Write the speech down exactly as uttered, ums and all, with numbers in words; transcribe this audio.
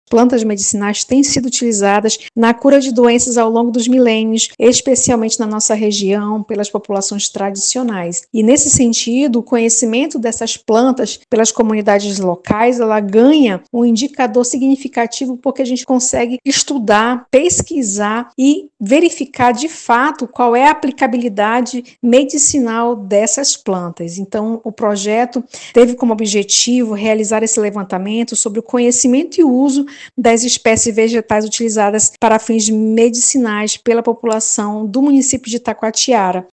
plantas medicinais têm sido utilizadas na cura de doenças ao longo dos milênios, especialmente na nossa região, pelas populações tradicionais. E nesse sentido, o conhecimento dessas plantas pelas comunidades locais, ela ganha um indicador significativo porque a gente consegue estudar, pesquisar e verificar de fato qual é a aplicabilidade medicinal dessas plantas. Então, o projeto teve como objetivo realizar esse levantamento sobre o conhecimento e uso das espécies vegetais utilizadas para fins medicinais pela população do município de Taquatiara.